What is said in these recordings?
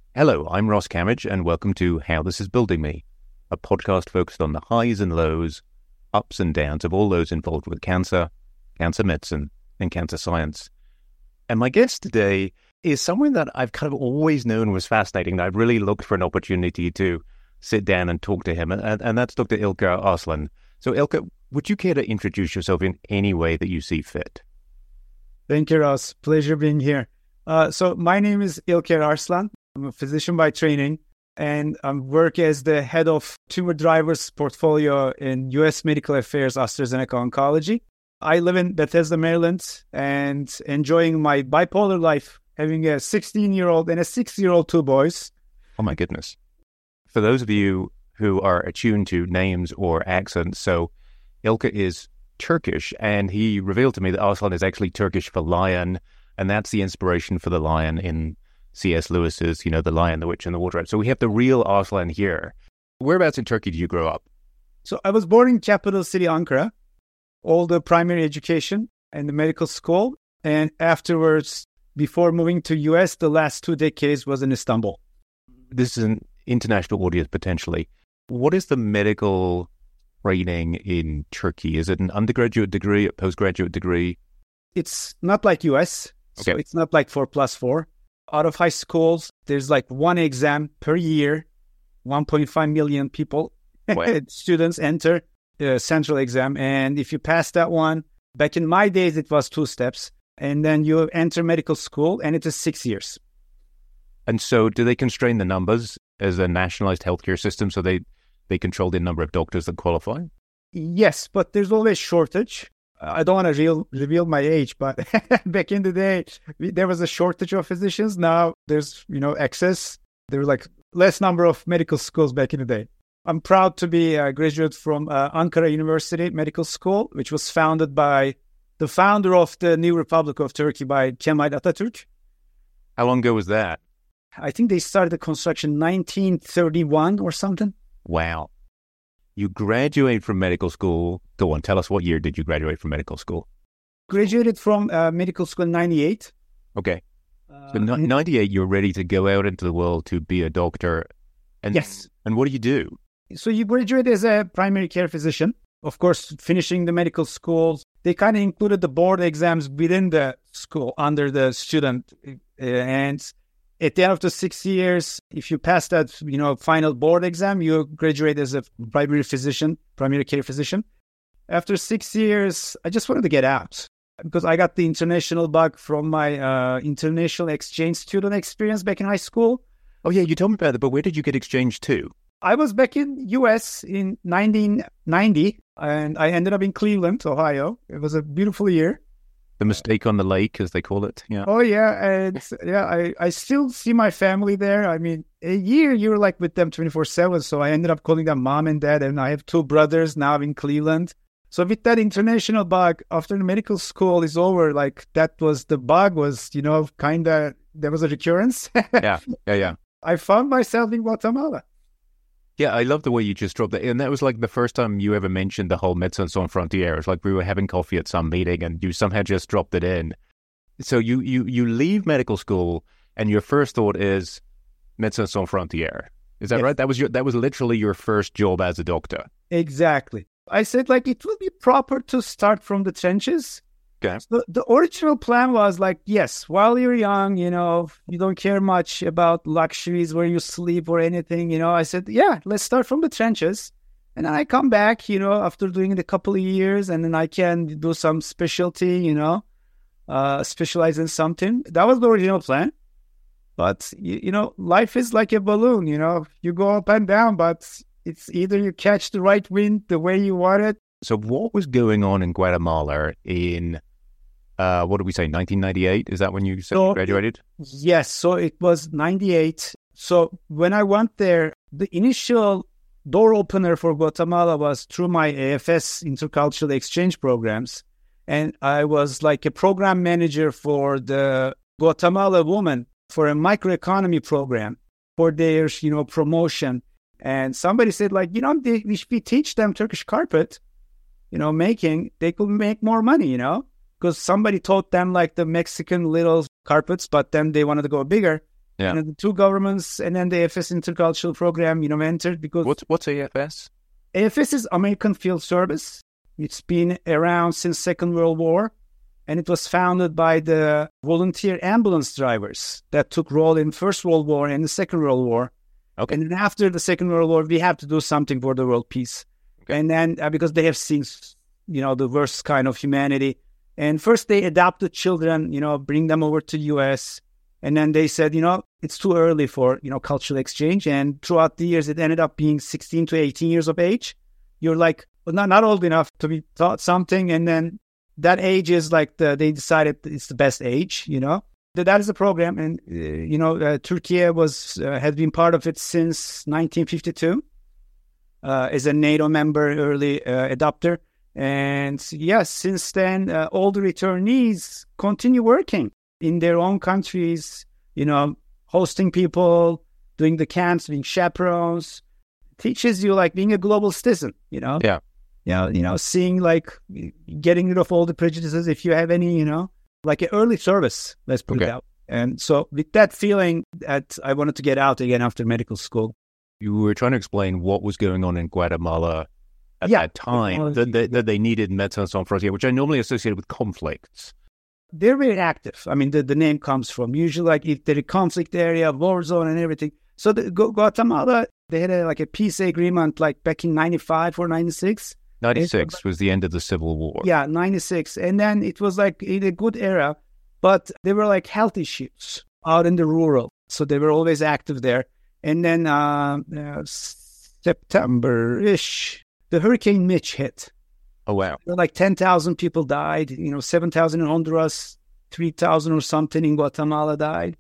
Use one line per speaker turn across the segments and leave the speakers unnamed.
Hello, I'm Ross Camage, and welcome to How This Is Building Me, a podcast focused on the highs and lows, ups and downs of all those involved with cancer, cancer medicine, and cancer science. And my guest today is someone that I've kind of always known was fascinating. I've really looked for an opportunity to sit down and talk to him, and that's Dr. Ilker Arslan. So Ilker, would you care to introduce yourself in any way that you see fit?
Thank you, Ross. Pleasure being here. So my name is Ilker Arslan. I'm a physician by training, and I work as the head of tumor drivers portfolio in U.S. Medical Affairs AstraZeneca Oncology. I live in Bethesda, Maryland, and enjoying my bipolar life, having a 16-year-old and a 6-year-old, two boys.
Oh, my goodness. For those of you who are attuned to names or accents, so Ilker is Turkish, and he revealed to me that Arslan is actually Turkish for lion, and that's the inspiration for the lion in C.S. Lewis's, The Lion, the Witch, and the Wardrobe. So we have the real Arslan here. Whereabouts in Turkey did you grow up?
So I was born in capital city Ankara, all the primary education and the medical school. And afterwards, before moving to U.S., the last 2 decades was in Istanbul.
This is an international audience, potentially. What is the medical training in Turkey? Is it an undergraduate degree, a postgraduate degree?
It's not like U.S., so it's not like 4+4. Out of high schools, there's like one exam per year. 1.5 million people, students enter the central exam. And if you pass that one, back in my days, it was 2 steps. And then you enter medical school, and it is 6 years.
And so do they constrain the numbers as a nationalized healthcare system so they control the number of doctors that qualify?
Yes, but there's always shortage. I don't want to reveal my age, but back in the day, there was a shortage of physicians. Now there's, excess. There were like less number of medical schools back in the day. I'm proud to be a graduate from Ankara University Medical School, which was founded by the founder of the New Republic of Turkey, by Kemal Atatürk.
How long ago was that?
I think they started the construction 1931 or something.
Wow. You graduate from medical school. Go on, tell us, what year did you graduate from medical school?
Graduated from medical school in 98.
Okay. So 98, you're ready to go out into the world to be a doctor. And,
yes.
And what do you do?
So you graduate as a primary care physician. Of course, finishing the medical schools, they kind of included the board exams within the school under the student. And at the end of the 6 years, if you pass that, final board exam, you graduate as a primary care physician. After 6 years, I just wanted to get out because I got the international bug from my international exchange student experience back in high school.
Oh, yeah, you told me about that, but where did you get exchanged to?
I was back in U.S. in 1990, and I ended up in Cleveland, Ohio. It was a beautiful year.
The mistake on the lake, as they call it. Yeah.
Oh, yeah. And I still see my family there. I mean, a year, you're like with them 24/7. So I ended up calling them mom and dad. And I have 2 brothers now in Cleveland. So with that international bug, after the medical school is over, like that was the bug was, kind of, there was a recurrence.
Yeah.
I found myself in Guatemala.
Yeah, I love the way you just dropped that. And that was like the first time you ever mentioned the whole Médecins Sans Frontières. It's like we were having coffee at some meeting and you somehow just dropped it in. So you leave medical school and your first thought is Médecins Sans Frontières. Is that
Yes.
right? That was literally your first job as a doctor.
Exactly. I said, it will be proper to start from the trenches.
Okay.
So the original plan was yes, while you're young, you don't care much about luxuries, where you sleep or anything, I said, let's start from the trenches. And then I come back, after doing it a couple of years, and then I can do some specialty, specialize in something. That was the original plan. But, life is like a balloon, you go up and down, but it's either you catch the right wind the way you want it.
So what was going on in Guatemala in, 1998? Is that when you graduated?
Yes, so it was 98. So when I went there, the initial door opener for Guatemala was through my AFS intercultural exchange programs. And I was like a program manager for the Guatemala woman for a microeconomy program for their, promotion. And somebody said, if we teach them Turkish carpet, making, they could make more money, because somebody taught them the Mexican little carpets, but then they wanted to go bigger.
Yeah.
The two governments, and then the AFS intercultural program, entered because
What's AFS?
AFS is American Field Service. It's been around since Second World War, and it was founded by the volunteer ambulance drivers that took role in First World War and the Second World War.
Okay.
And then after the Second World War, we have to do something for the world peace. Okay. And then because they have seen, the worst kind of humanity. And first they adopted children, bring them over to U.S., and then they said, it's too early for, cultural exchange. And throughout the years, it ended up being 16 to 18 years of age. You're like, not old enough to be taught something. And then that age is like, they decided it's the best age, That is the program. And, Turkey has been part of it since 1952 as a NATO member, early adopter. And yes, since then, all the returnees continue working in their own countries, hosting people, doing the camps, being chaperones, teaches you like being a global citizen,
Yeah.
Seeing like getting rid of all the prejudices if you have any, like an early service, let's put it out. And so with that feeling that I wanted to get out again after medical school.
You were trying to explain what was going on in Guatemala at that time, that they needed Médecins Sans Frontières, which I normally associate with conflicts.
They're very active. I mean, the name comes from usually like if they're a conflict area, war zone and everything. So Guatemala, they had a peace agreement like back in 95 or 96.
96 was the end of the Civil War.
Yeah, 96. And then it was like in a good era, but they were like health issues out in the rural. So they were always active there. And then September-ish, the Hurricane Mitch hit.
Oh, wow.
Like 10,000 people died, 7,000 in Honduras, 3,000 or something in Guatemala died.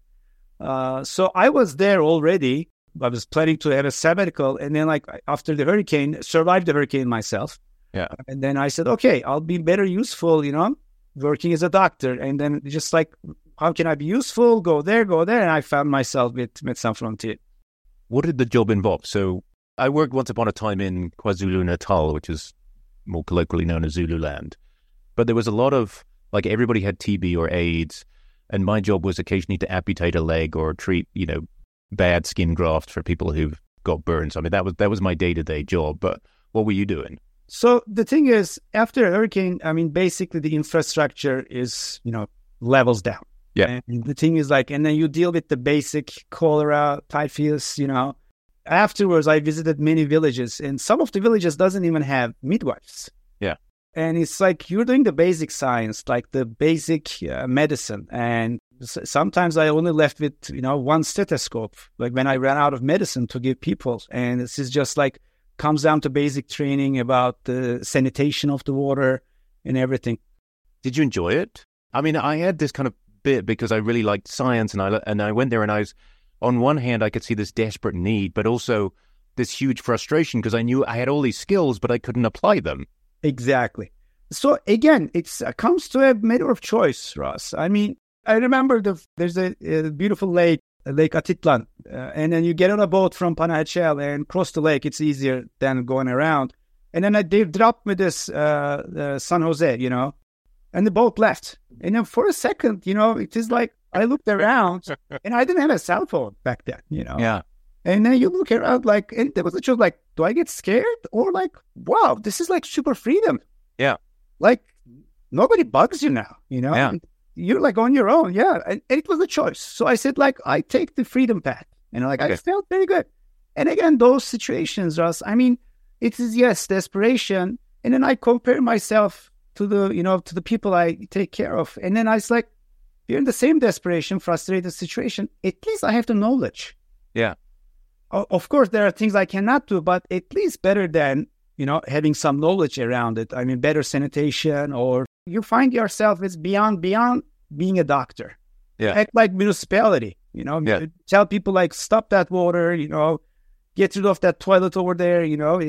So I was there already. I was planning to have a sabbatical. And then after the hurricane, survived the hurricane myself.
Yeah.
And then I said, okay, I'll be better useful, working as a doctor. And then just like, how can I be useful? Go there. And I found myself with Médecins Sans Frontières.
What did the job involve? So I worked once upon a time in KwaZulu-Natal, which is more colloquially known as Zululand. But there was a lot of, everybody had TB or AIDS, and my job was occasionally to amputate a leg or treat, bad skin grafts for people who've got burns. I mean, that was my day-to-day job. But what were you doing?
So the thing is, after a hurricane, I mean, basically the infrastructure is, levels down.
Yeah.
And the thing is and then you deal with the basic cholera, typhus, Afterwards, I visited many villages, and some of the villages doesn't even have midwives.
Yeah.
And it's like you're doing the basic science, like the basic medicine. And sometimes I only left with, one stethoscope, like when I ran out of medicine to give people. And this is just comes down to basic training about the sanitation of the water and everything.
Did you enjoy it? I mean, I had this kind of bit because I really liked science, and I went there, and I was, on one hand, I could see this desperate need, but also this huge frustration because I knew I had all these skills, but I couldn't apply them.
Exactly. So again, it comes to a matter of choice, Ross. I mean, I remember there's a beautiful lake, Lake Atitlan, and then you get on a boat from Panajachel and cross the lake. It's easier than going around. And then they dropped me this San Jose, and the boat left. And then for a second, it is like I looked around and I didn't have a cell phone back then,
Yeah.
And then you look around and there was a choice do I get scared or wow, this is super freedom.
Yeah.
Nobody bugs you now,
Yeah.
You're on your own. Yeah. And it was a choice. So I said I take the freedom path and I felt very good. And again, those situations, Russ, I mean, it is, yes, desperation. And then I compare myself to the people I take care of. And then I was you're in the same desperation, frustrated situation. At least I have the knowledge.
Yeah.
Of course, there are things I cannot do, but at least better than, having some knowledge around it. I mean, better sanitation, or you find yourself it's beyond being a doctor.
Yeah.
Act like municipality,
Yeah.
Tell people stop that water, get rid of that toilet over there,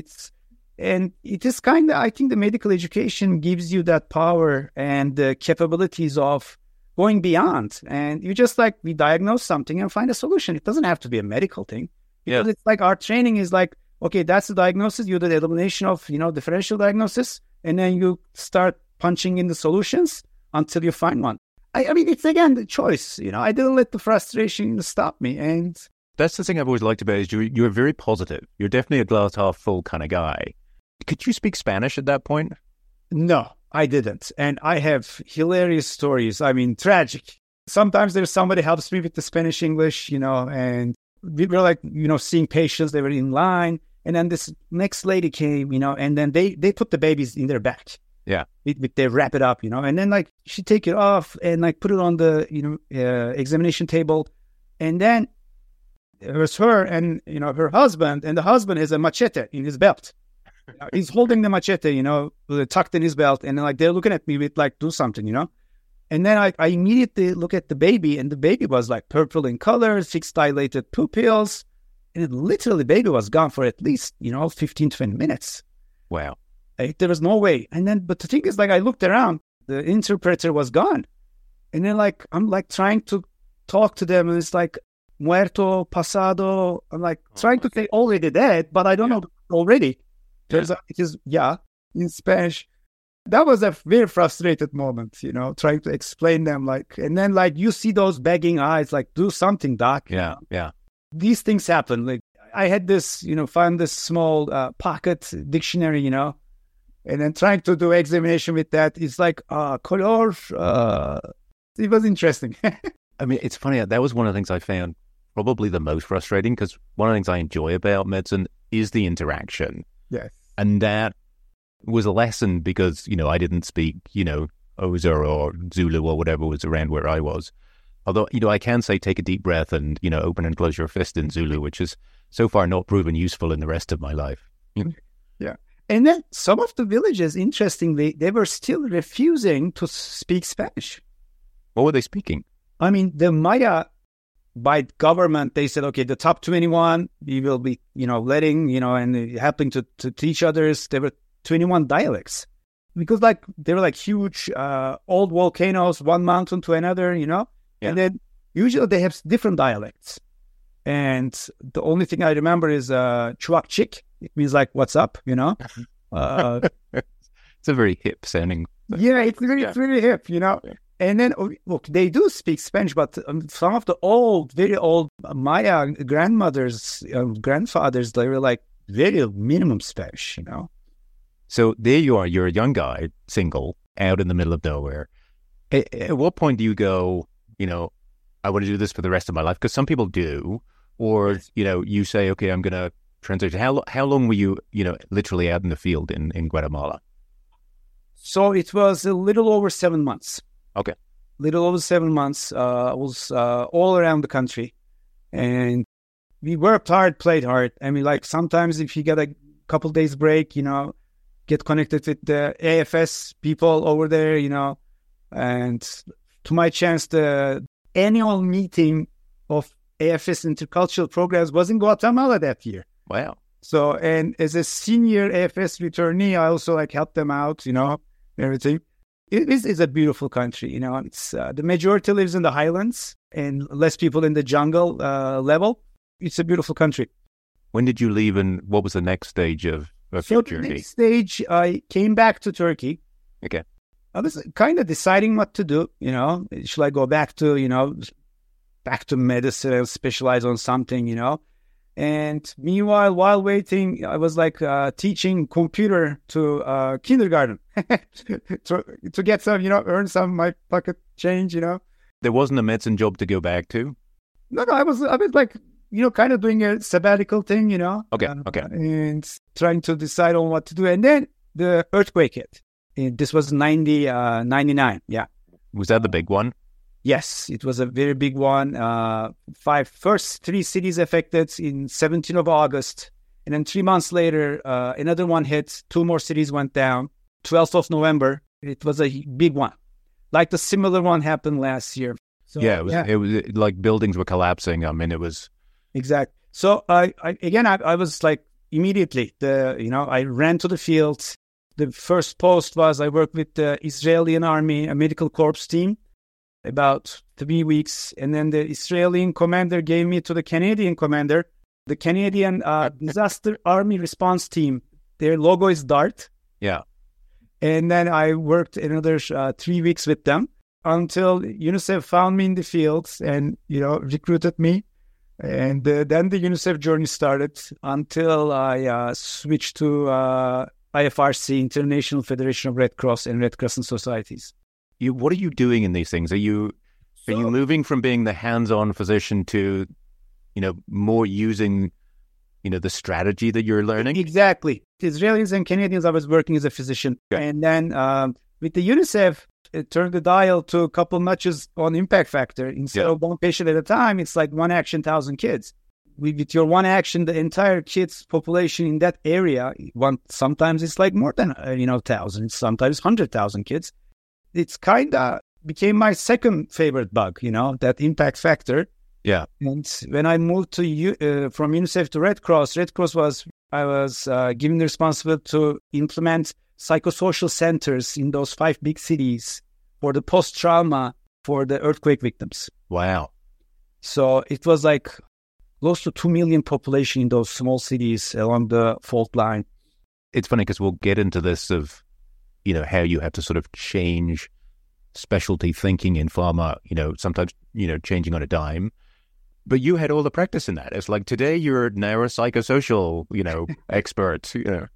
and it is I think the medical education gives you that power and the capabilities of going beyond. And you just we diagnose something and find a solution. It doesn't have to be a medical thing. Because it's our training is okay, that's the diagnosis. You do the elimination of, differential diagnosis, and then you start punching in the solutions until you find one. I mean, it's again the choice. I didn't let the frustration stop me. And
that's the thing I've always liked about it, is you're very positive. You're definitely a glass half full kind of guy. Could you speak Spanish at that point?
No, I didn't. And I have hilarious stories. I mean, tragic. Sometimes there's somebody helps me with the Spanish English, and we were like, seeing patients. They were in line. And then this next lady came, and then they put the babies in their back.
Yeah.
They wrap it up, and then like she take it off and like put it on the, examination table. And then it was her and, her husband, and the husband has a machete in his belt. He's holding the machete, tucked in his belt. And then like, they're looking at me with like, do something, And then I immediately look at the baby, and the baby was like purple in color, 6 dilated pupils. And literally, the baby was gone for at least, 15, 20 minutes.
Wow.
There was no way. And then, but the thing is, like, I looked around, the interpreter was gone. And then, like, I'm like trying to talk to them, and it's like, muerto, pasado. I'm like trying to say already dead, but I don't know already. It is, in Spanish. That was a very frustrated moment, trying to explain them, like, and then, like, you see those begging eyes, like, do something, doc.
Yeah, yeah.
These things happen. Like, I had this, found this small pocket dictionary, and then trying to do examination with that. It's like, color. It was interesting.
I mean, it's funny. That was one of the things I found probably the most frustrating, because one of the things I enjoy about medicine is the interaction.
Yes.
And that was a lesson because, I didn't speak, Xhosa or Zulu or whatever was around where I was. Although, I can say take a deep breath and, open and close your fist in Zulu, which has so far not proven useful in the rest of my life.
Yeah. And then some of the villages, interestingly, they were still refusing to speak Spanish.
What were they speaking?
I mean, the Maya, by government, they said, okay, the top 21, we will be, letting, and helping to teach others. There were 21 dialects. Because, like, they were like huge old volcanoes, one mountain to another, Yeah. And then usually they have different dialects. And the only thing I remember is Chuak Chik. It means like, what's up, It's
a very hip sounding.
Yeah, it's really hip, Yeah. And then, look, they do speak Spanish, but some of the very old Maya grandmothers, grandfathers, they were like very minimum Spanish,
So there you are. You're a young guy, single, out in the middle of nowhere. At what point do you go, I want to do this for the rest of my life? Because some people do. Or, you say, okay, I'm going to transition. How long were you, literally out in the field in Guatemala?
So it was a little over 7 months.
Okay.
Little over 7 months. I was all around the country. And we worked hard, played hard. I mean, like, sometimes if you get a couple days break, get connected with the AFS people over there, and to my chance, the annual meeting of AFS Intercultural Programs was in Guatemala that year.
Wow.
So, and as a senior AFS returnee, I also like helped them out, everything. It is a beautiful country, it's the majority lives in the highlands and less people in the jungle level. It's a beautiful country.
When did you leave, and what was the next stage of your journey?
The next stage, I came back to Turkey.
Okay.
I was kind of deciding what to do, should I go back to, back to medicine, specialize on something, And meanwhile, while waiting, I was like teaching computer to kindergarten to get some, earn some of my pocket change,
There wasn't a medicine job to go back to?
No, I was like, kind of doing a sabbatical thing,
Okay.
And trying to decide on what to do. And then the earthquake hit. This was 99, yeah.
Was that the big one?
Yes, it was a very big one. First 3 cities affected in 17th of August. And then 3 months later, another one hit. 2 more cities went down. 12th of November, it was a big one. Like the similar one happened last year. So,
it was like buildings were collapsing. I mean, it was...
Exactly. So I was like immediately, I ran to the field. The first post was I worked with the Israeli army, a medical corps team, about 3 weeks. And then the Israeli commander gave me to the Canadian commander, the Canadian Disaster Army Response Team. Their logo is DART.
Yeah.
And then I worked another 3 weeks with them. until UNICEF found me in the fields and, recruited me. And then the UNICEF journey started until I switched to IFRC, International Federation of Red Cross and Red Crescent Societies.
What are you doing in these things? Are you moving from being the hands-on physician to, more using, the strategy that you're learning?
Exactly. Israelis and Canadians, I was working as a physician. Okay. And then with the UNICEF, it turned the dial to a couple notches on impact factor. Instead of one patient at a time, it's like one action, 1,000 kids. With your one action, the entire kids population in that area, sometimes it's like more than 1,000, sometimes 100,000 kids. It's kind of became my second favorite bug, that impact factor.
Yeah.
And when I moved from UNICEF to Red Cross I was given the responsibility to implement psychosocial centers in those 5 big cities for the post-trauma for the earthquake victims.
Wow.
So it was like close to 2 million population in those small cities along the fault line.
It's funny because we'll get into this of, how you have to sort of change specialty thinking in pharma, sometimes, changing on a dime. But you had all the practice in that. It's like today you're now a psychosocial, expert.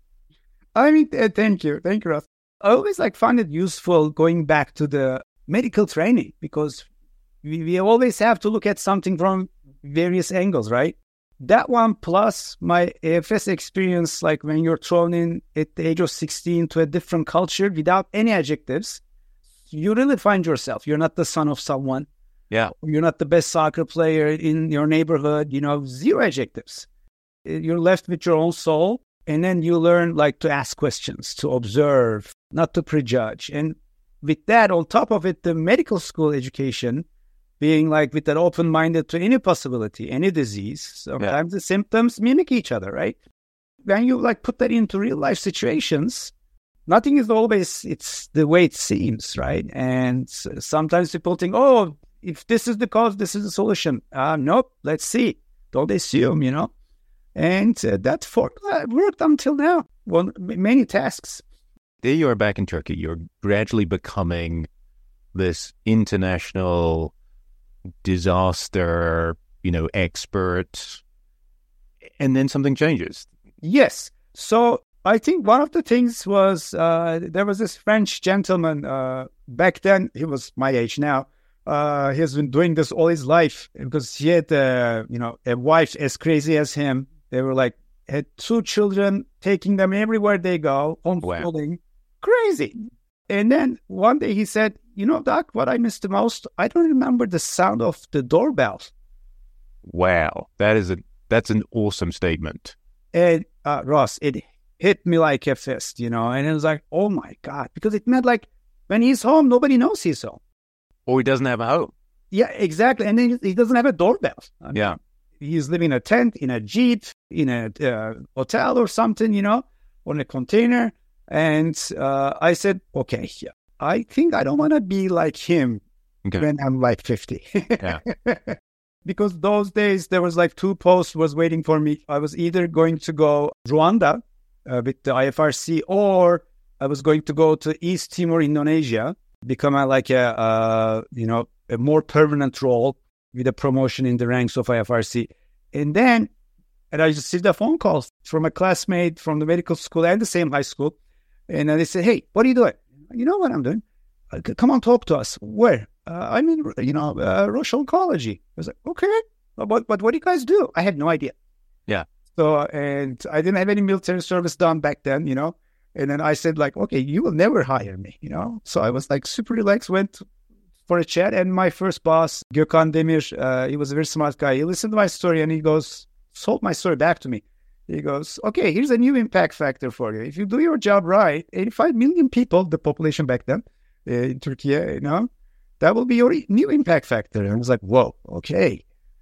I mean, thank you, Ross. I always find it useful going back to the medical training because we always have to look at something from various angles, right? That one plus my AFS experience, when you're thrown in at the age of 16 to a different culture without any adjectives, you really find yourself. You're not the son of someone.
Yeah.
You're not the best soccer player in your neighborhood, zero adjectives. You're left with your own soul. And then you learn to ask questions, to observe, not to prejudge. And with that, on top of it, the medical school education, being with that open-minded to any possibility, any disease, sometimes the symptoms mimic each other, right? When you put that into real life situations, nothing is always, it's the way it seems, right? And sometimes people think, oh, if this is the cause, this is the solution. Nope, let's see. Don't assume, And that formula worked until now. Well, many tasks.
There you are back in Turkey. You're gradually becoming this international disaster, expert. And then something changes.
Yes. So I think one of the things was there was this French gentleman. Back then, he was my age now. He has been doing this all his life because he had, a wife as crazy as him. They were had 2 children, taking them everywhere they go, homeschooling. Wow. Crazy. And then one day he said, Doc, what I miss the most, I don't remember the sound of the doorbell.
Wow. That's an awesome statement.
And Ross, it hit me like a fist, and it was oh my God, because it meant when he's home, nobody knows he's home.
Or he doesn't have a home.
Yeah, exactly. And then he doesn't have a doorbell.
Yeah.
He's living in a tent, in a Jeep, in a hotel or something, on a container. And I said, okay, I think I don't want to be like him when I'm 50.
Yeah.
Because those days there was 2 posts was waiting for me. I was either going to go Rwanda with the IFRC, or I was going to go to East Timor, Indonesia, become a more permanent role with a promotion in the ranks of IFRC. And I just received a phone call from a classmate from the medical school and the same high school. And they said, hey, what are you doing? You know what I'm doing? Come on, talk to us. Where? I'm in, Roche Oncology. I was okay. But what do you guys do? I had no idea.
Yeah.
So, and I didn't have any military service done back then, And then I said, okay, you will never hire me, So I was super relaxed, went for a chat. And my first boss, Gökhan Demir, he was a very smart guy. He listened to my story and he sold my story back to me. He goes, okay, here's a new impact factor for you. If you do your job right, 85 million people, the population back then in Turkey, that will be your new impact factor. And I was whoa, okay.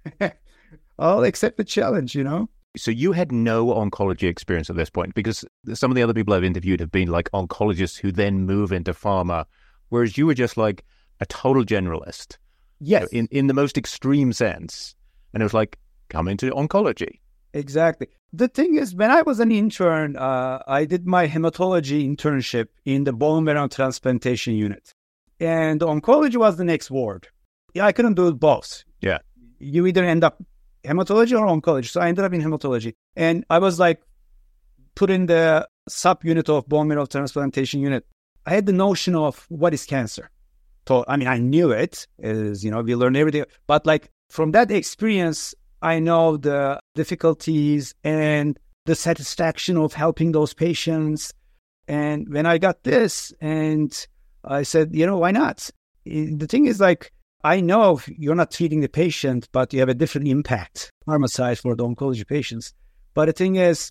I'll accept the challenge,
So you had no oncology experience at this point, because some of the other people I've interviewed have been oncologists who then move into pharma, whereas you were just a total generalist.
Yes.
In the most extreme sense. And it was come into oncology.
Exactly. The thing is, when I was an intern, I did my hematology internship in the bone marrow transplantation unit. and oncology was the next ward. Yeah, I couldn't do both.
Yeah.
You either end up hematology or oncology. So I ended up in hematology. And I was like put in the sub-unit of bone marrow transplantation unit. I had the notion of what is cancer. So, I mean, I knew it, as, we learn everything. But like from that experience, I know the difficulties and the satisfaction of helping those patients. And when I got this, and I said, why not? The thing is, like, I know you're not treating the patient, but you have a different impact, pharma side, for the oncology patients. But the thing is,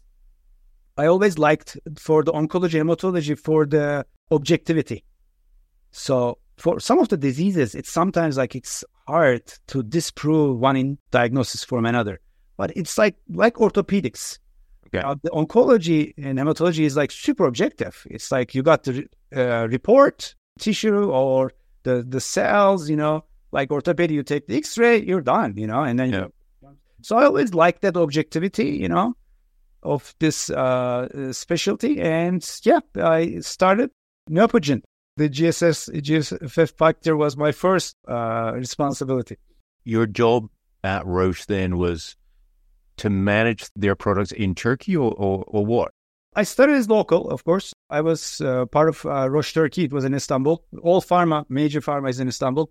I always liked for the oncology, hematology, for the objectivity. So for some of the diseases, it's sometimes like it's hard to disprove one diagnosis from another. But it's like orthopedics.
Okay.
The oncology and hematology is like super objective. It's like you got the report, tissue, or the cells, like orthopedy, you take the x-ray, you're done, and then So I always liked that objectivity, of this specialty. And I started Neopogen. The GSF factor was my first responsibility.
Your job at Roche then was to manage their products in Turkey or what?
I started as local, of course. I was part of Roche Turkey. It was in Istanbul. All major pharma is in Istanbul.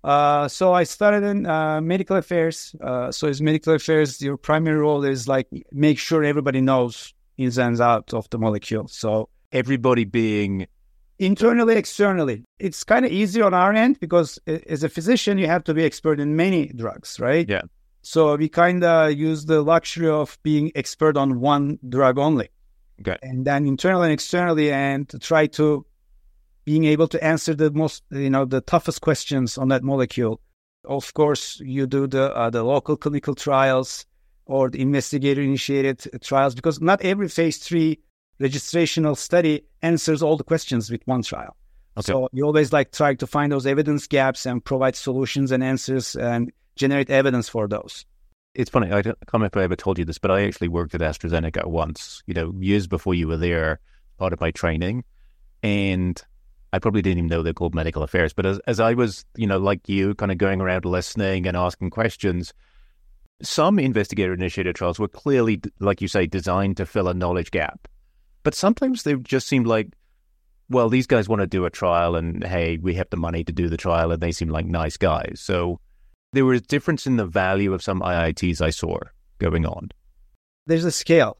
So I started in medical affairs. So as medical affairs, your primary role is like make sure everybody knows ins and outs of the molecule. So
everybody being
internally, externally. It's kind of easy on our end because as a physician, you have to be expert in many drugs, right?
Yeah.
So we kind of use the luxury of being expert on one drug only.
Okay.
And then internally and externally, and to try to being able to answer the most, the toughest questions on that molecule. Of course, you do the local clinical trials or the investigator-initiated trials, because not every phase 3 registrational study answers all the questions with one trial. Okay. So you always try to find those evidence gaps and provide solutions and answers and generate evidence for those.
It's funny, I can't remember if I ever told you this, but I actually worked at AstraZeneca once, years before you were there, part of my training. And I probably didn't even know they're called medical affairs. But as I was, like you, kind of going around listening and asking questions, some investigator-initiated trials were clearly, like you say, designed to fill a knowledge gap. But sometimes they just seem like, well, these guys want to do a trial and, hey, we have the money to do the trial, and they seem like nice guys. So there was a difference in the value of some IITs I saw going on.
There's a scale,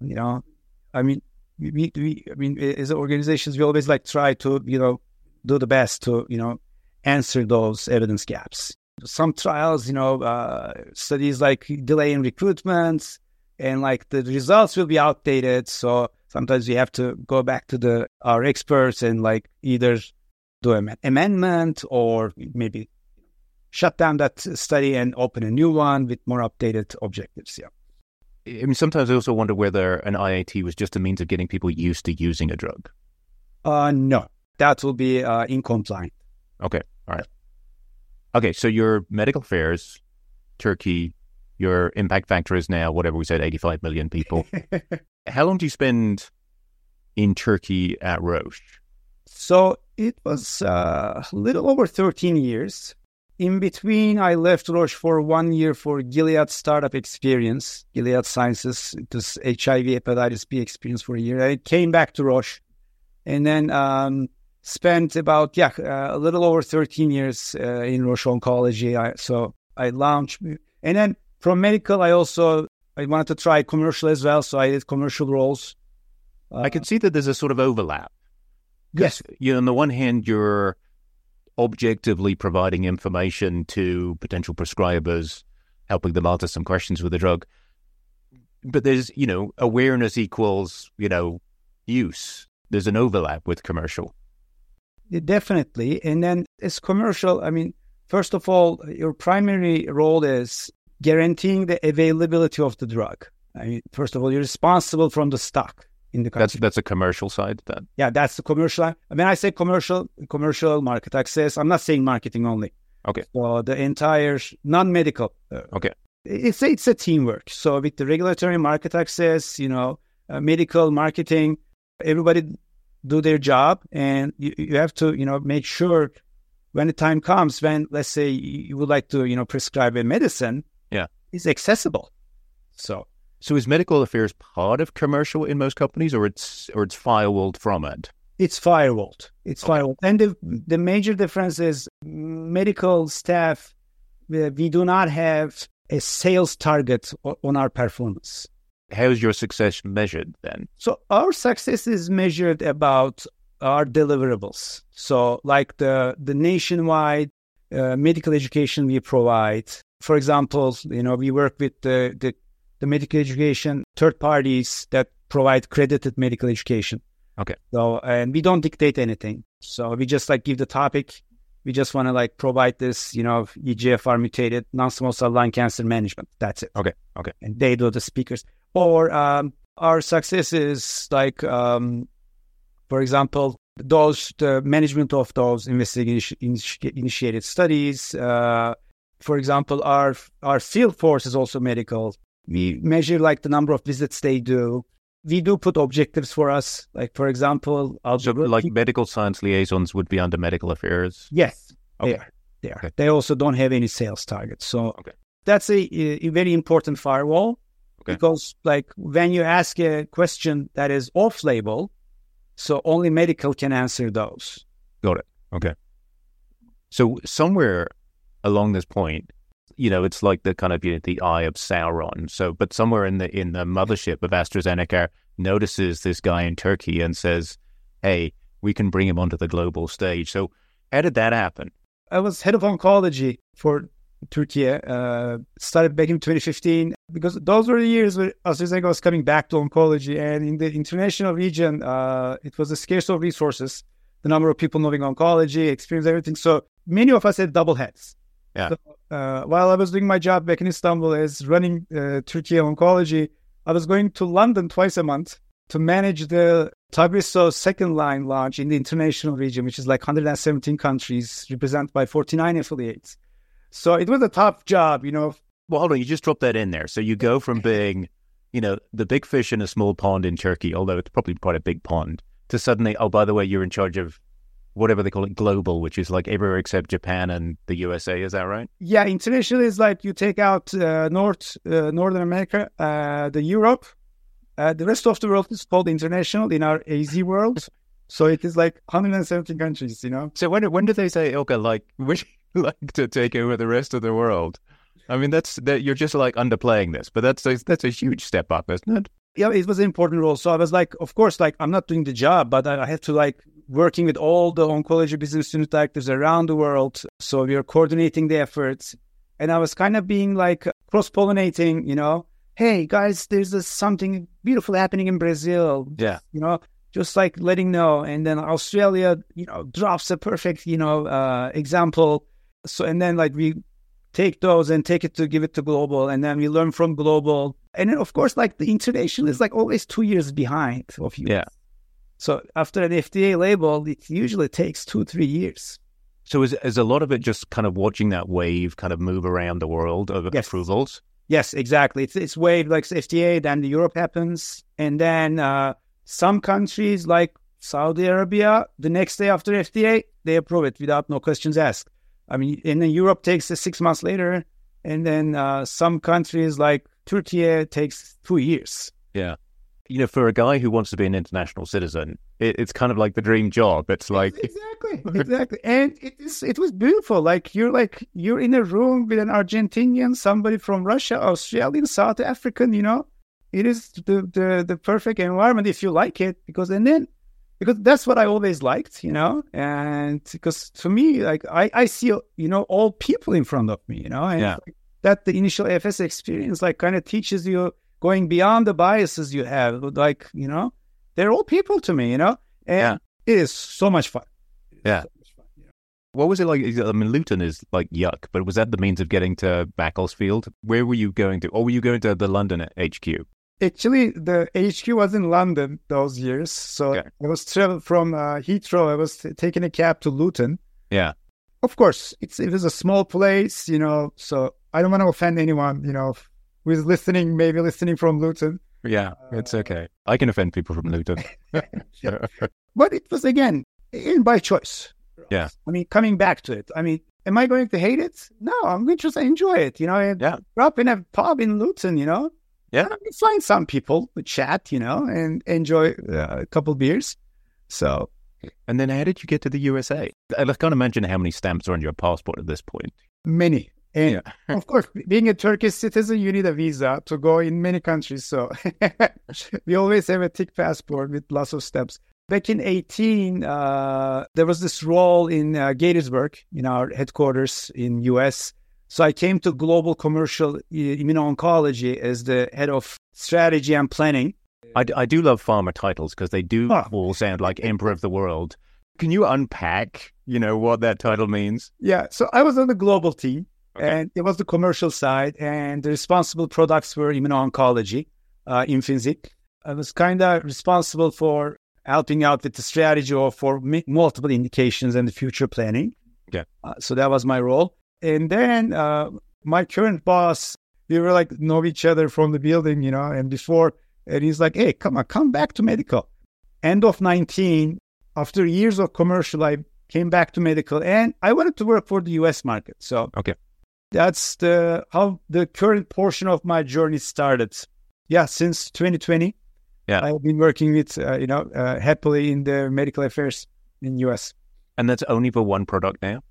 I mean, as organizations, we always try to, do the best to, answer those evidence gaps. Some trials, studies delay in recruitment, and the results will be outdated. So sometimes we have to go back to our experts and either do an amendment or maybe shut down that study and open a new one with more updated objectives. Yeah.
I mean, sometimes I also wonder whether an IIT was just a means of getting people used to using a drug.
No, that will be incompliant.
Okay. All right. Okay. So your medical affairs, Turkey, your impact factor is now, whatever we said, 85 million people. How long do you spend in Turkey at Roche?
So it was a little over 13 years. In between, I left Roche for 1 year for Gilead startup experience, Gilead Sciences. It was HIV, hepatitis B experience for a year. I came back to Roche and then spent about, a little over 13 years in Roche Oncology. So I launched. And then from medical, I wanted to try commercial as well. So I did commercial roles.
I can see that there's a sort of overlap.
Yes.
On the one hand, you're objectively providing information to potential prescribers, helping them answer some questions with the drug. But there's, awareness equals, use. There's an overlap with commercial.
Definitely. And then as commercial, I mean, first of all, your primary role is guaranteeing the availability of the drug. I mean, first of all, you're responsible from the stock in the country.
That's a commercial side then? Yeah,
that's the commercial. I mean, I say commercial market access. I'm not saying marketing only.
Okay.
So the entire non-medical.
Okay.
It's a teamwork. So with the regulatory market access, medical marketing, everybody do their job, and you have to, make sure when the time comes, when let's say you would like to, prescribe a medicine, it's accessible. So
is medical affairs part of commercial in most companies, or it's firewalled from it?
It's firewalled. Firewalled. And the major difference is medical staff, we do not have a sales target on our performance.
How's your success measured then?
So our success is measured about our deliverables. So like the nationwide medical education we provide. For example, we work with the medical education third parties that provide credited medical education.
Okay.
So, and we don't dictate anything. So we just give the topic. We just want to provide this, EGFR mutated non-small cell lung cancer management. That's it.
Okay.
And they do the speakers. Or our success is for example, the management of those investigator-initiated studies. For example, our field force is also medical. We measure the number of visits they do. We do put objectives for us. For example,
medical science liaisons would be under medical affairs?
Yes,
okay.
They are. Okay. They also don't have any sales targets. So that's a very important firewall. Okay. Because when you ask a question that is off-label, so only medical can answer those.
Got it. Okay. So somewhere along this point, it's like the kind of the eye of Sauron. So, but somewhere in the mothership of AstraZeneca notices this guy in Turkey and says, "Hey, we can bring him onto the global stage." So, how did that happen?
I was head of oncology for Turkey. Started back in 2015 because those were the years where AstraZeneca was coming back to oncology, and in the international region, it was a scarce of resources. The number of people knowing oncology, experience everything. So many of us had double heads.
Yeah.
So, while I was doing my job back in Istanbul as running Turkey oncology, I was going to London twice a month to manage the Tagrisso second line launch in the international region, which is 117 countries, represented by 49 affiliates. So it was a tough job,
Well, hold on, you just dropped that in there. So you go from being, the big fish in a small pond in Turkey, although it's probably quite a big pond, to suddenly, oh, by the way, you're in charge of whatever they call it, global, which is everywhere except Japan and the USA. Is that right?
Yeah, international is you take out Northern America, the Europe. The rest of the world is called international in our AZ world. So it is 170 countries,
So when do they say, okay, would you like to take over the rest of the world? I mean, you're just underplaying this, but that's a huge step up, isn't it?
Yeah, it was an important role. So I was of course, I'm not doing the job, but I have to working with all the oncology business unit directors around the world. So we are coordinating the efforts. And I was kind of being cross-pollinating, hey, guys, there's something beautiful happening in Brazil.
Yeah.
Just letting know. And then Australia, drops a perfect, example. So, and then we take those and give it to global. And then we learn from global. And then, of course, the international is always 2 years behind of you.
Yeah.
So after an FDA label, it usually takes 2-3 years.
So is a lot of it just kind of watching that wave kind of move around the world of approvals?
Yes, exactly. It's wave FDA, then the Europe happens. And then some countries like Saudi Arabia, the next day after FDA, they approve it without no questions asked. I mean, and then Europe takes 6 months later. And then some countries like Turkey takes 2 years.
Yeah. For a guy who wants to be an international citizen, it's kind of like the dream job. It's
exactly, and it was beautiful. You're in a room with an Argentinian, somebody from Russia, Australian, South African. It is the perfect environment if you like it, because that's what I always liked. And because to me, I see all people in front of me. And that the initial FS experience kind of teaches you. Going beyond the biases you have, they're all people to me, and it is so much fun.
Yeah. What was it like? I mean, Luton is yuck, but was that the means of getting to Macclesfield? Where were you going to? Or were you going to the London HQ?
Actually, the HQ was in London those years. So I was traveling from Heathrow. I was taking a cab to Luton.
Yeah.
Of course, it was a small place, so I don't want to offend anyone, who is maybe listening from Luton.
Yeah, it's okay. I can offend people from Luton.
But it was, again, by choice.
Yeah.
I mean, coming back to it, I mean, am I going to hate it? No, I'm going to just enjoy it. You know, I
Yeah.
grew up in a pub in Luton, you know.
Yeah.
And I find some people to chat, you know, and enjoy a couple beers. So.
And then how did you get to the USA? I can't imagine how many stamps are on your passport at this point.
Many. And of course, being a Turkish citizen, you need a visa to go in many countries. So we always have a thick passport with lots of steps. Back in 2018, there was this role in Gettysburg, in our headquarters in US. So I came to Global Commercial Immuno-Oncology as the head of strategy and planning.
I do love pharma titles because they do all sound like Emperor of the World. Can you unpack, what that title means?
Yeah, so I was on the global team, and it was the commercial side, and the responsible products were immuno-oncology, Imfinzi. I was kind of responsible for helping out with the strategy or for multiple indications and the future planning.
Yeah.
So that was my role. And then my current boss, we were like, know each other from the building, and before, and he's like, hey, come back to medical. End of 19, after years of commercial, I came back to medical and I wanted to work for the US market. So that's how the current portion of my journey started. Yeah, since 2020, I've been working with, happily in the medical affairs in US.
And that's only for one product now?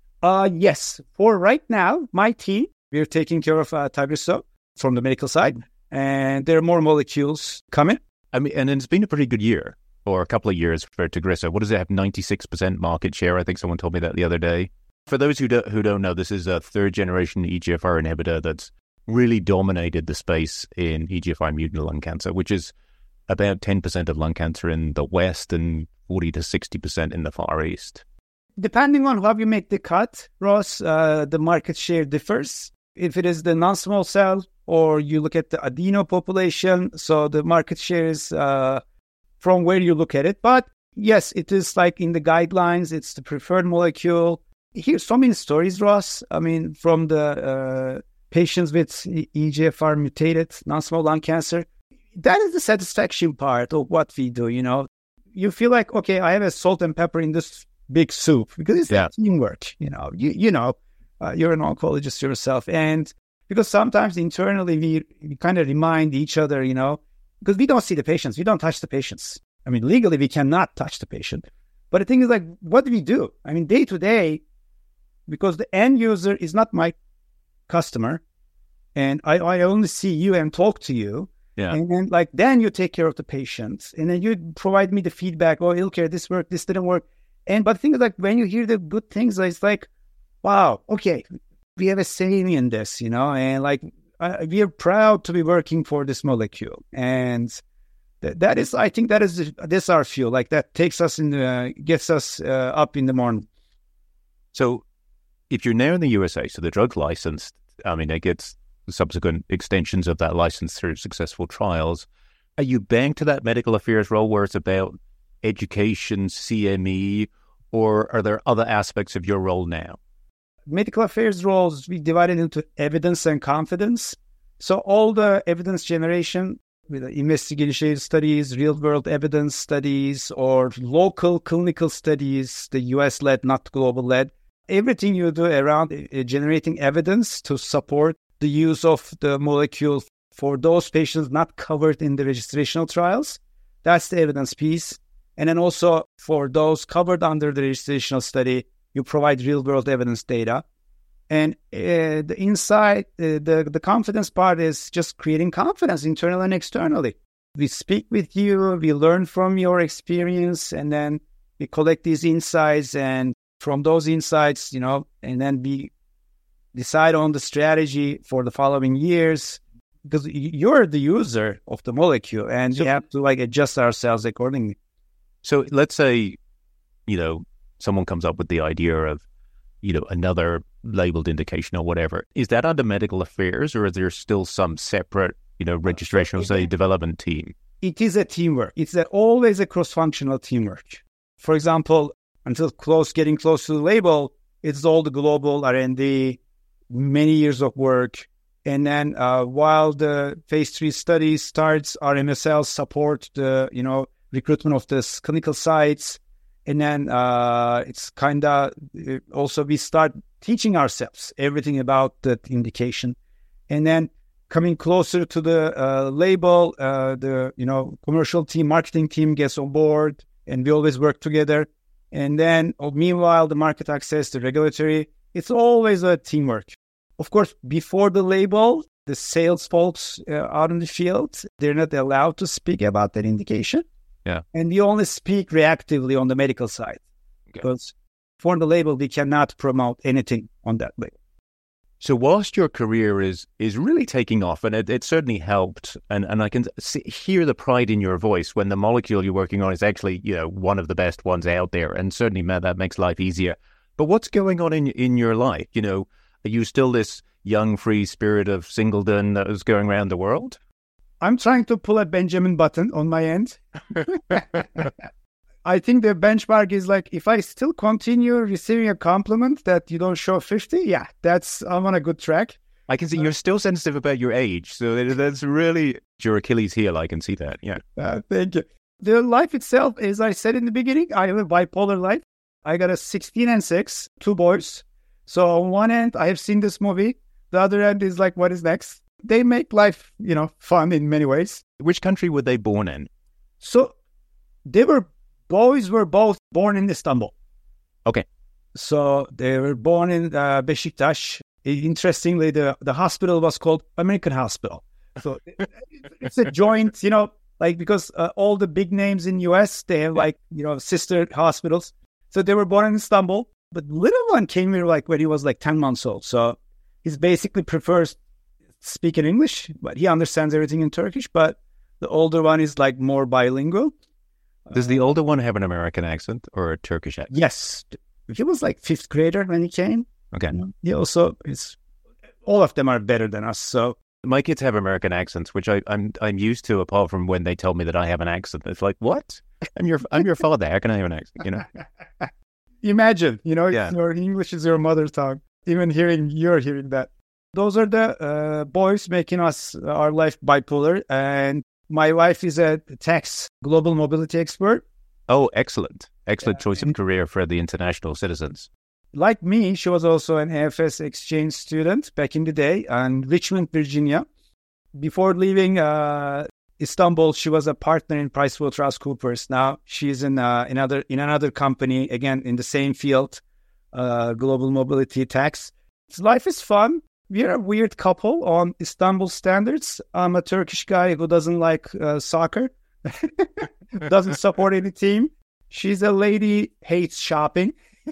Yes. For right now, my team, we're taking care of Tagrisso from the medical side. And there are more molecules coming.
I mean, and it's been a pretty good year, or a couple of years for Tagrisso. What does it have? 96% market share. I think someone told me that the other day. For those who don't know, this is a third-generation EGFR inhibitor that's really dominated the space in EGFR mutant lung cancer, which is about 10% of lung cancer in the West and 40 to 60% in the Far East.
Depending on how you make the cut, Ross, the market share differs. If it is the non-small cell or you look at the adeno population, so the market share is from where you look at it. But yes, it is like in the guidelines, it's the preferred molecule. Here's so many stories, Ross. I mean, from the patients with EGFR mutated non-small lung cancer. That is the satisfaction part of what we do, You feel like, okay, I have a salt and pepper in this big soup because it's teamwork, you're an oncologist yourself. And because sometimes internally we kind of remind each other, because we don't see the patients. We don't touch the patients. I mean, legally, we cannot touch the patient. But the thing is like, what do we do? I mean, day to day, because the end user is not my customer and I only see you and talk to you.
Yeah.
And then then you take care of the patient and then you provide me the feedback. Oh, Ilker, this worked, this didn't work. But the thing is like, when you hear the good things, it's like, wow, okay, we have a say in this, and we are proud to be working for this molecule. And that is, I think that is our fuel. Like that takes us gets us up in the morning.
So if you're now in the USA, so the drug's licensed, I mean, it gets subsequent extensions of that license through successful trials. Are you back to that medical affairs role where it's about education, CME, or are there other aspects of your role now?
Medical affairs roles, we divided into evidence and confidence. So all the evidence generation with investigative studies, real-world evidence studies, or local clinical studies, the US-led, not global-led, everything you do around generating evidence to support the use of the molecule for those patients not covered in the registrational trials, that's the evidence piece. And then also for those covered under the registrational study, you provide real-world evidence data. And the inside, the confidence part is just creating confidence internally and externally. We speak with you, we learn from your experience, and then we collect these insights. And from those insights, and then we decide on the strategy for the following years, because you're the user of the molecule and we have to adjust ourselves accordingly.
So let's say, someone comes up with the idea of, another labeled indication or whatever. Is that under medical affairs or is there still some separate, registrational, say, development team?
It is a teamwork. It's always a cross-functional teamwork. For example, until getting close to the label, it's all the global R&D, many years of work. And then while the phase 3 study starts, our MSLs support the, recruitment of this clinical sites. And then it's kind of also we start teaching ourselves everything about that indication. And then coming closer to the label, the commercial team, marketing team gets on board, and we always work together. And then meanwhile, the market access, the regulatory, it's always a teamwork. Of course, before the label, the sales folks out in the field, they're not allowed to speak about that indication.
Yeah.
And we only speak reactively on the medical side. Okay. Because for the label, we cannot promote anything on that label.
So whilst your career is really taking off, and it certainly helped, and I can hear the pride in your voice when the molecule you're working on is actually, one of the best ones out there, and certainly that makes life easier. But what's going on in your life? Are you still this young, free spirit of singleton that is going around the world?
I'm trying to pull a Benjamin Button on my end. I think the benchmark is like, if I still continue receiving a compliment that you don't show 50, I'm on a good track.
I can see you're still sensitive about your age. So that's really your Achilles heel. I can see that. Yeah.
Thank you. The life itself, as I said in the beginning, I have a bipolar life. I got a 16 and 6, 2 boys. So on one end, I have seen this movie. The other end is like, what is next? They make life, fun in many ways.
Which country were they born in?
So boys were both born in Istanbul.
Okay.
So they were born in Beşiktaş. Interestingly, the hospital was called American Hospital. So it's a joint, because all the big names in US, they have sister hospitals. So they were born in Istanbul. But little one came here when he was 10 months old. So he basically prefers speaking English, but he understands everything in Turkish. But the older one is more bilingual.
Does the older one have an American accent or a Turkish accent?
Yes. He was 5th grader when he came.
Okay.
He also is. All of them are better than us. So
my kids have American accents, which I'm used to, apart from when they tell me that I have an accent. It's like, what? I'm your father. How can I have an accent?
Imagine, your English is your mother tongue. Even you're hearing that. Those are the boys making our life bipolar. And my wife is a tax global mobility expert.
Oh, excellent. Excellent choice of career for the international citizens.
Like me, she was also an AFS exchange student back in the day in Richmond, Virginia. Before leaving Istanbul, she was a partner in PricewaterhouseCoopers. Now she's in another company, again, in the same field, global mobility tax. Life is fun. We're a weird couple on Istanbul standards. I'm a Turkish guy who doesn't like soccer, doesn't support any team. She's a lady, hates shopping.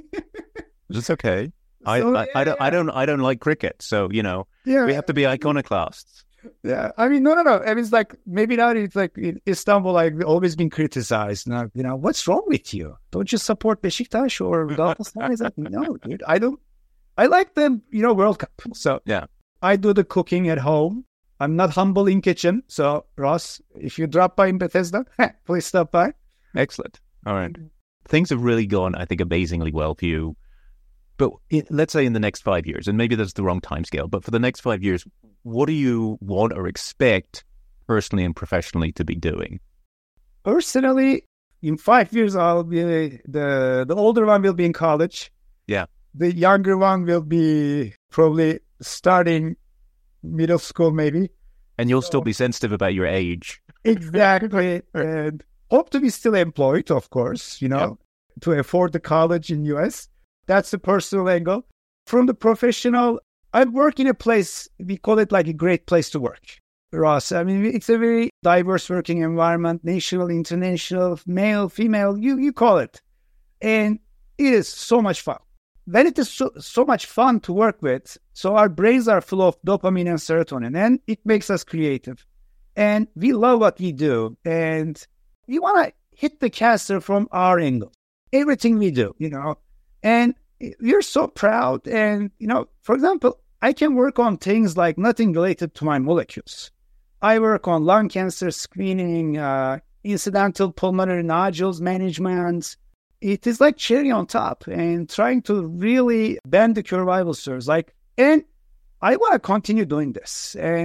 It's okay. I don't like cricket, so we have to be iconoclasts.
Yeah, I mean, no. I mean, it's maybe now it's in Istanbul, we've always been criticized. Now, what's wrong with you? Don't you support Beşiktaş or Galatasaray? No, dude, I don't. I like the World Cup. So
yeah,
I do the cooking at home. I'm not humble in kitchen. So Ross, if you drop by in Bethesda, please stop by.
Excellent. All right, things have really gone, I think, amazingly well for you. But let's say in the next 5 years, and maybe that's the wrong timescale, but for the next 5 years, what do you want or expect personally and professionally to be doing?
Personally, in 5 years, I'll be the older one will be in college.
Yeah.
The younger one will be probably starting middle school, maybe.
And you'll still be sensitive about your age.
Exactly. And hope to be still employed, of course, to afford the college in US. That's the personal angle. From the professional, I work in a place, we call it a great place to work. Ross, I mean, it's a very diverse working environment, national, international, male, female, you call it. And it is so much fun. Then it is so much fun to work with. So our brains are full of dopamine and serotonin, and it makes us creative. And we love what we do. And we want to hit the caster from our angle. Everything we do, And we're so proud. And, for example, I can work on things like nothing related to my molecules. I work on lung cancer screening, incidental pulmonary nodules management. It is like cherry on top and trying to really bend the curve survival serves. And I want to continue doing this. And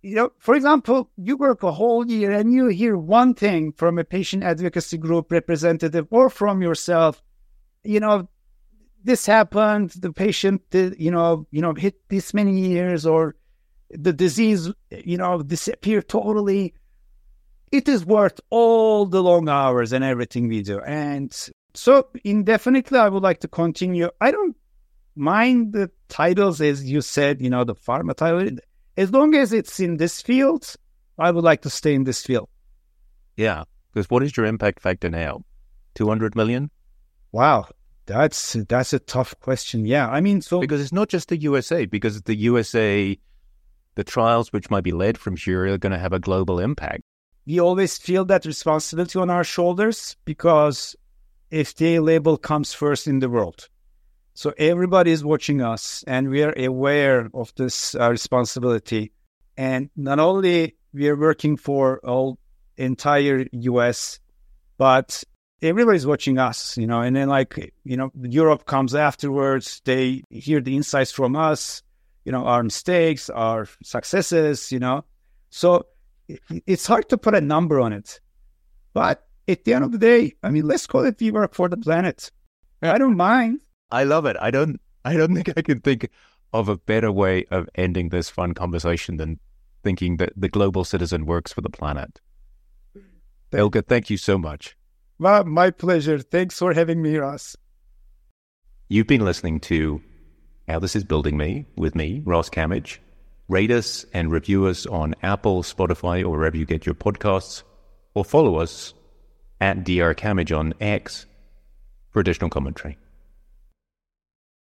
for example, you work a whole year and you hear one thing from a patient advocacy group representative or from yourself, this happened, the patient, hit this many years, or the disease, disappeared totally. It is worth all the long hours and everything we do. And so indefinitely, I would like to continue. I don't mind the titles, as you said, the pharma title. As long as it's in this field, I would like to stay in this field.
Yeah, because what is your impact factor now? 200 million?
Wow, that's a tough question. Yeah, I mean,
because it's not just the USA, because the USA, the trials which might be led from here are going to have a global impact.
We always feel that responsibility on our shoulders because FDA label comes first in the world. So everybody is watching us, and we are aware of this responsibility. And not only we are working for all entire US, but everybody's watching us, and then Europe comes afterwards. They hear the insights from us, our mistakes, our successes, So it's hard to put a number on it. But at the end of the day, I mean, let's call it we work for the planet. I don't mind.
I love it. I don't think I can think of a better way of ending this fun conversation than thinking that the global citizen works for the planet. Ilke, thank you so much.
Well, my pleasure. Thanks for having me, Ross.
You've been listening to How This Is Building Me with me, Ross Camage. Rate us and review us on Apple, Spotify, or wherever you get your podcasts, or follow us at Dr. Camage on X for additional commentary.